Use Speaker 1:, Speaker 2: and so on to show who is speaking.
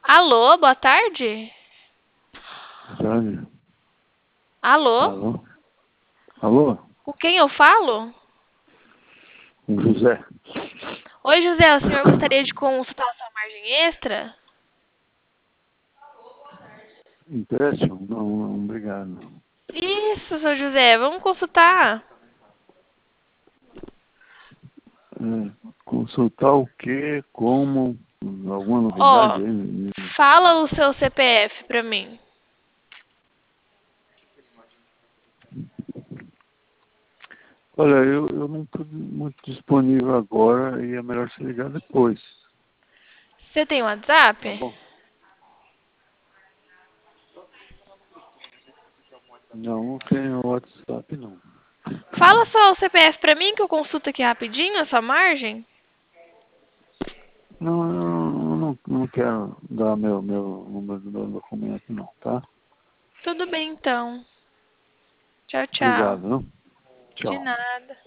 Speaker 1: Alô, boa tarde?
Speaker 2: Tarde.
Speaker 1: Alô?
Speaker 2: Alô? Alô?
Speaker 1: Com quem eu falo?
Speaker 2: José.
Speaker 1: Oi, José, o senhor gostaria de consultar a sua margem extra?
Speaker 2: Empréstimo? Não, não, obrigado.
Speaker 1: Isso, seu José, vamos consultar.
Speaker 2: Consultar o quê? Como? Alguma novidade
Speaker 1: Ó,
Speaker 2: aí?
Speaker 1: fala o seu CPF pra mim.
Speaker 2: Olha, eu não estou muito disponível agora e é melhor se ligar depois.
Speaker 1: Você tem
Speaker 2: Tá
Speaker 1: WhatsApp?
Speaker 2: bom? Não, não tenho WhatsApp, não.
Speaker 1: Fala só o CPF pra mim que eu consulto aqui rapidinho a sua margem.
Speaker 2: Não, eu não quero dar meu número do documento, não, tá?
Speaker 1: Tudo bem, então. Tchau, tchau.
Speaker 2: Obrigado, não?
Speaker 1: De
Speaker 2: Tchau.
Speaker 1: nada.